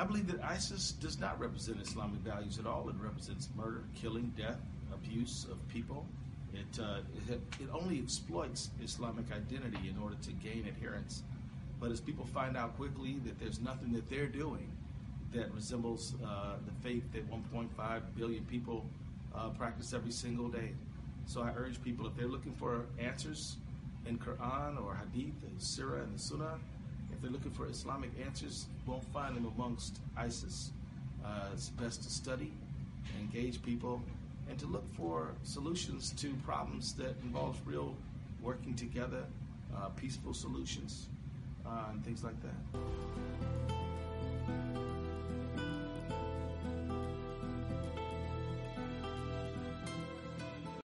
I believe that ISIS does not represent Islamic values at all. It represents murder, killing, death, abuse of people. It only exploits Islamic identity in order to gain adherents. But as people find out quickly that there's nothing that they're doing that resembles the faith that 1.5 billion people practice every single day. So I urge people, if they're looking for answers in Quran or Hadith, and Sirah and the Sunnah, if they're looking for Islamic answers, won't find them amongst ISIS. It's best to study, engage people, and to look for solutions to problems that involves real working together, peaceful solutions, and things like that.